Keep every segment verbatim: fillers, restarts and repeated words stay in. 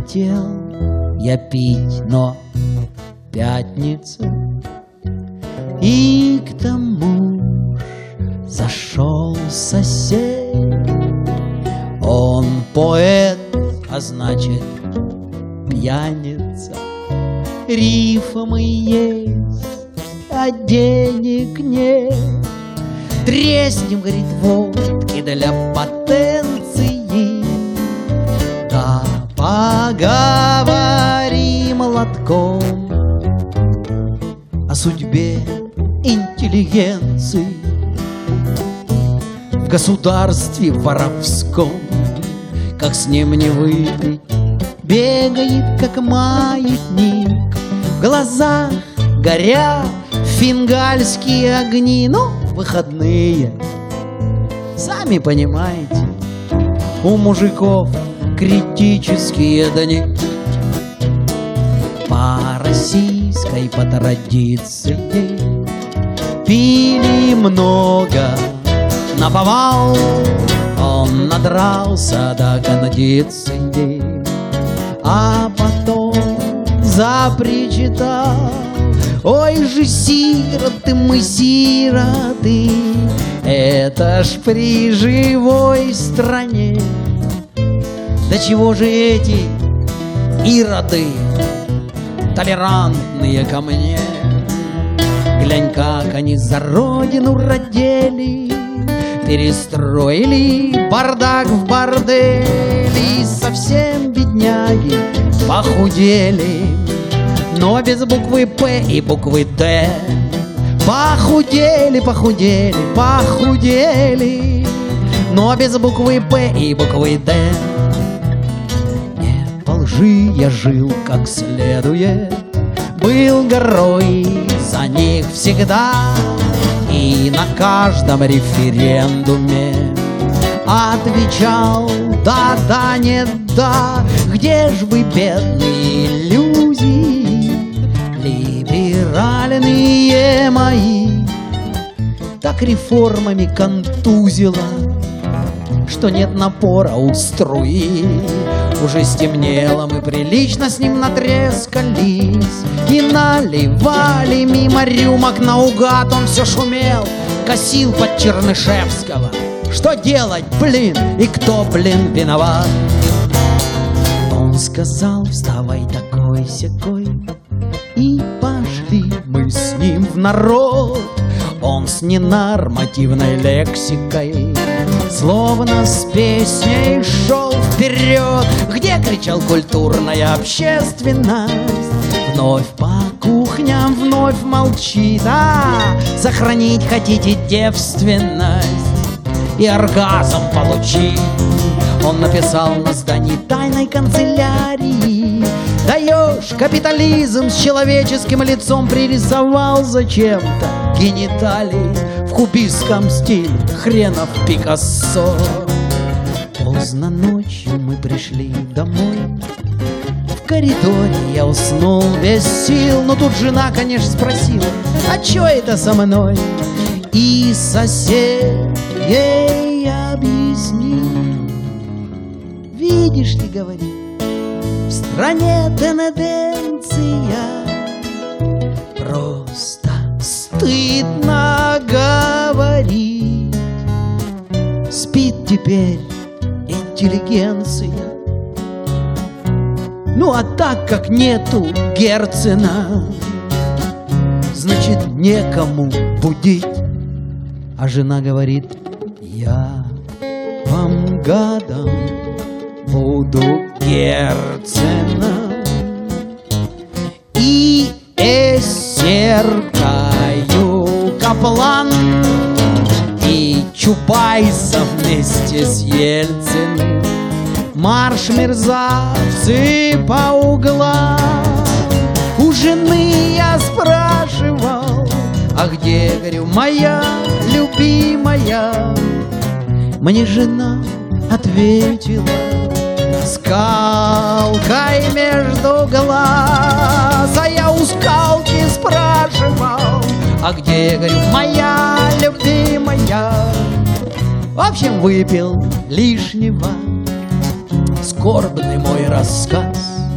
хотел я пить, но пятница, и к тому зашел сосед. Он поэт, а значит пьяница. Рифмы есть, а денег нет. Треснем, говорит, водки для потенции. Да поговорим лотком о судьбе интеллигенции в государстве воровском. Как с ним не выпить, бегает, как маятник, в глазах горят фингальские огни. Ну, выходные, сами понимаете, у мужиков критические дни. По российской, по традиции, пили много наповал. Он надрался до кондиции, а потом запричитал: ой же, сироты мы, сироты, это ж при живой стране. Да чего же эти ироды толерантные ко мне? Глянь, как они за родину родили, перестроили бардак в борделе, и совсем бедняги похудели, но без буквы П и буквы Д. Похудели, похудели, похудели, но без буквы П и буквы Д. Не по лжи я жил как следует, был горой за них всегда, и на каждом референдуме отвечал: да, да, нет, да. Где ж вы, бедные иллюзии, либеральные мои? Так реформами контузило, что нет напора у струи. Уже стемнело, мы прилично с ним натрескались и наливали мимо рюмок наугад. Он все шумел, косил под Чернышевского. Что делать, блин, и кто, блин, виноват? Он сказал: вставай такой-сякой, и пошли мы с ним в народ. Он с ненормативной лексикой, словно с песней шел вперед. Где, кричал, культурная общественность? Вновь по кухням, вновь молчит. А, сохранить хотите девственность и оргазм получить? Он написал на здании тайной канцелярии: даешь капитализм с человеческим лицом, пририсовал зачем-то гениталии в кубистском стиле, хренов Пикассо. Поздно ночью мы пришли домой, в коридоре я уснул без сил. Но тут жена, конечно, спросила: а чё это со мной? И сосед ей объяснил: видишь ли, говорит, в стране тенденция, просто стыдно говорить. Спит теперь интеллигенция. Ну а так как нету Герцена, значит некому будить. А жена говорит: я вам гадом буду Герцена и эсеркаю Каплан и Чубайса вместе с Ельциным. Марш, мерзавцы, по углам. У жены я спрашивал: а где, говорю, моя любимая? Мне жена ответила скалкой между глаз. А я у скалки спрашивал: а где, говорю, моя любимая? В общем, выпил лишнего. Скорбный мой рассказ.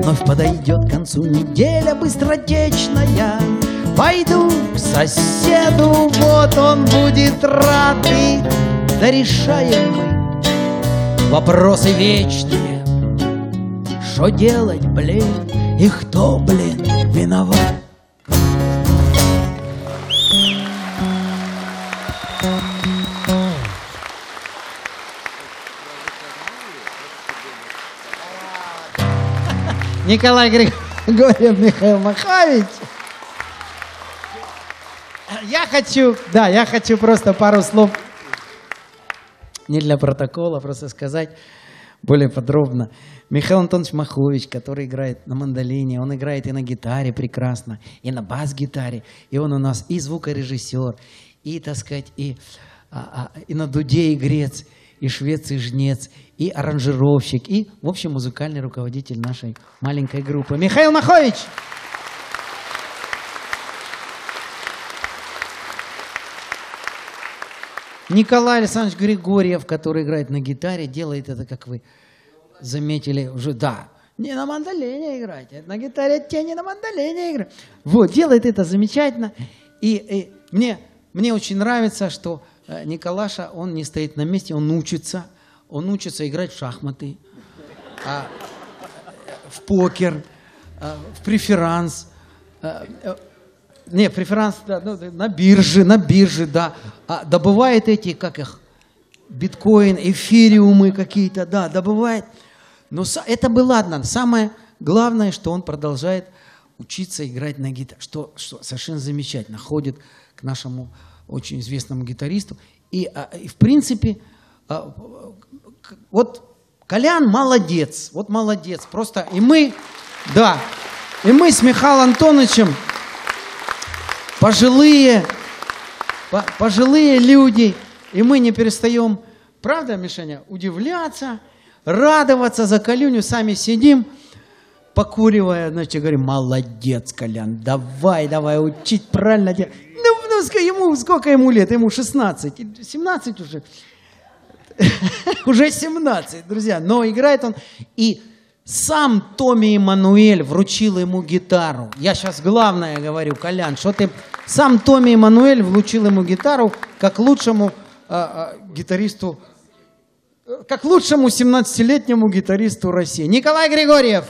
вновь подойдет к концу неделя быстротечная. Пойду к соседу, вот он будет рад, и дорешаем мы вопросы вечные. Что делать, блин, и кто, блин, виноват? Николай Григорьев, Михаил Махович. Я хочу, да, я хочу просто пару слов, не для протокола, просто сказать более подробно. Михаил Антонович Махович, который играет на мандолине, он играет и на гитаре прекрасно, и на бас-гитаре, и он у нас и звукорежиссер, и, так сказать, и, а, а, и на дуде игрец, и швец, и жнец, и аранжировщик, и, в общем, музыкальный руководитель нашей маленькой группы. Михаил Махович! Николай Александрович Григорьев, который играет на гитаре, делает это, как вы заметили, уже, да, не на мандолине играть, на гитаре те не на мандолине играть. Вот, делает это замечательно. И, и мне, мне очень нравится, что Николаша, он не стоит на месте, он учится, он учится играть в шахматы, а, в покер, а, в преферанс. А, Не, преферанс, да, ну, на бирже, на бирже, да. А добывает эти, как их, биткоин, эфириумы какие-то, да, добывает. Но это бы ладно. Самое главное, что он продолжает учиться играть на гитаре, что, что совершенно замечательно. Ходит к нашему очень известному гитаристу. И, и в принципе, вот Колян молодец, вот молодец. Просто и мы, да, и мы с Михаилом Антоновичем пожилые, по, пожилые люди, и мы не перестаем, правда, Мишаня, удивляться, радоваться за Колюню, сами сидим, покуривая, значит, говорим, молодец, Колян, давай, давай, учить правильно делать. Ну, ну, ему, сколько ему лет? Ему шестнадцать, семнадцать уже. Уже семнадцать, друзья, но играет он, и сам Томми Эммануэль вручил ему гитару. Я сейчас главное говорю, Колян, что ты... Сам Томми Эммануэль вручил ему гитару как лучшему а, а, гитаристу, как лучшему семнадцатилетнему гитаристу России. Николай Григорьев.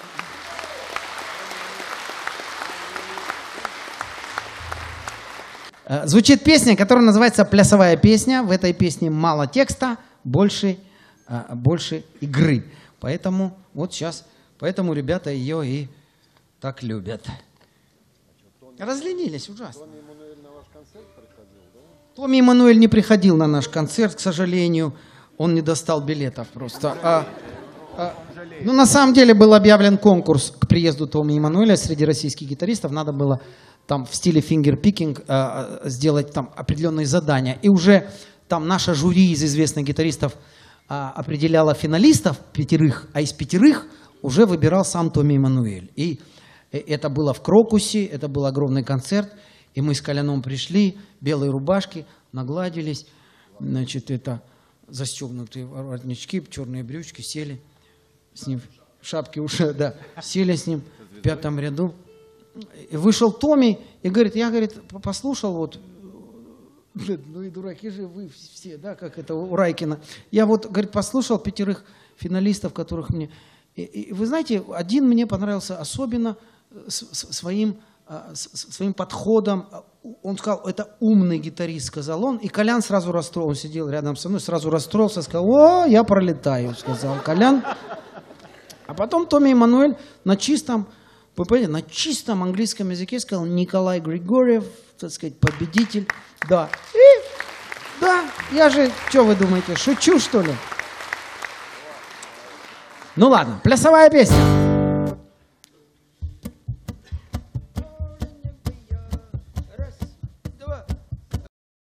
Звучит песня, которая называется «Плясовая песня». В этой песне мало текста, больше, а, больше игры. Поэтому вот сейчас, поэтому ребята ее и так любят. Разленились ужасно. Томми Эммануэль на ваш концерт приходил, да? Томми Эммануэль не приходил на наш концерт, к сожалению. Он не достал билетов просто. А, а, ну, на самом деле был объявлен конкурс к приезду Томми Эммануэля среди российских гитаристов. Надо было там в стиле фингер-пикинг а, сделать там определенные задания. И уже там наша жюри из известных гитаристов а, определяла финалистов пятерых, а из пятерых уже выбирал сам Томми Эммануэль. И это было в Крокусе, это был огромный концерт, и мы с Коляном пришли, белые рубашки, нагладились, значит, это застегнутые воротнички, черные брючки, сели с ним, шапки уже, да, сели с ним в пятом ряду. И вышел Томми и говорит, я, говорит, послушал, вот, ну и дураки же вы все, да, как это у Райкина. Я вот, говорит, послушал пятерых финалистов, которых мне... И, и вы знаете, один мне понравился особенно, своим, своим подходом. Он сказал, это умный гитарист, сказал он. И Колян сразу расстроился, он сидел рядом со мной, сразу расстроился, сказал, о, я пролетаю, сказал Колян. А потом Томми Эммануэль на чистом, вы понимаете, на чистом английском языке сказал, Николай Григорьев, так сказать, победитель. Да. И, да, я же, что вы думаете, шучу, что ли? Ну ладно, плясовая песня.